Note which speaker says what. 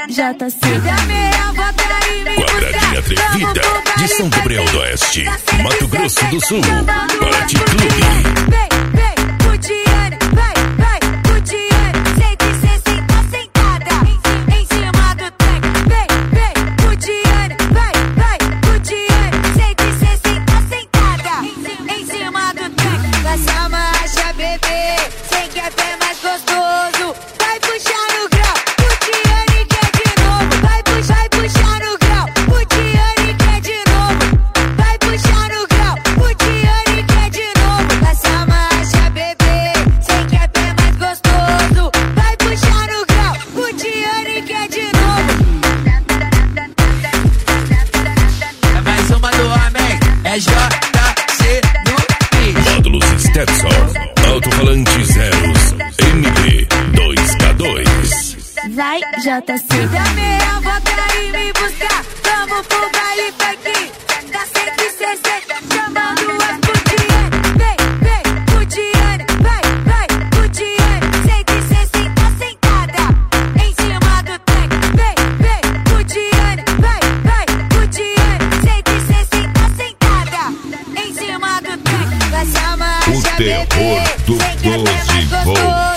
Speaker 1: JC.
Speaker 2: Quadradinha atrevida de São Gabriel do Oeste, Mato Grosso do Sul, Party Clube.
Speaker 3: É JC no beat.
Speaker 2: Módulos Stetson, alto-falante zeros, MD2K2.
Speaker 1: Vai, JC.
Speaker 4: Dá meia volta e me buscar. Vamos pro baile funk da 160, chamando as putiane. Vem, putiane, vai, putiane. 160 sentada em cima do tanque. Vem, putiane, vai, putiane. 160 sentada em cima do tanque. Vai chamar
Speaker 2: O terror do 12 volts.